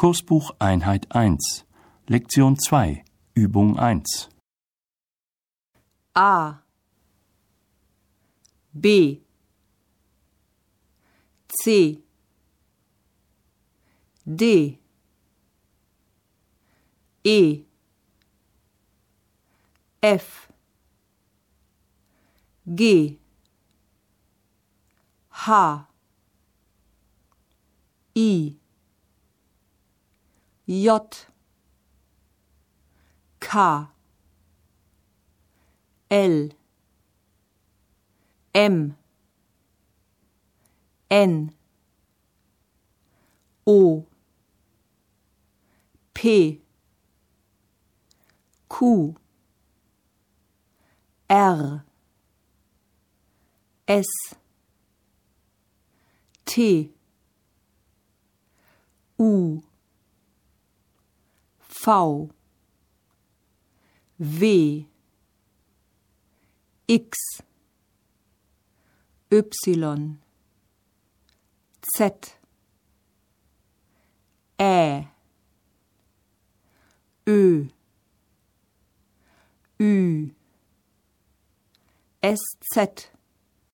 Kursbuch Einheit 1, Lektion 2, Übung 1. A, B, C, D, E, F, G, H, I, J, K, L, M, N, O, P, Q, R, S, T, U, V, W, X, Y, Z, Ä, Ö, Ü, SZ,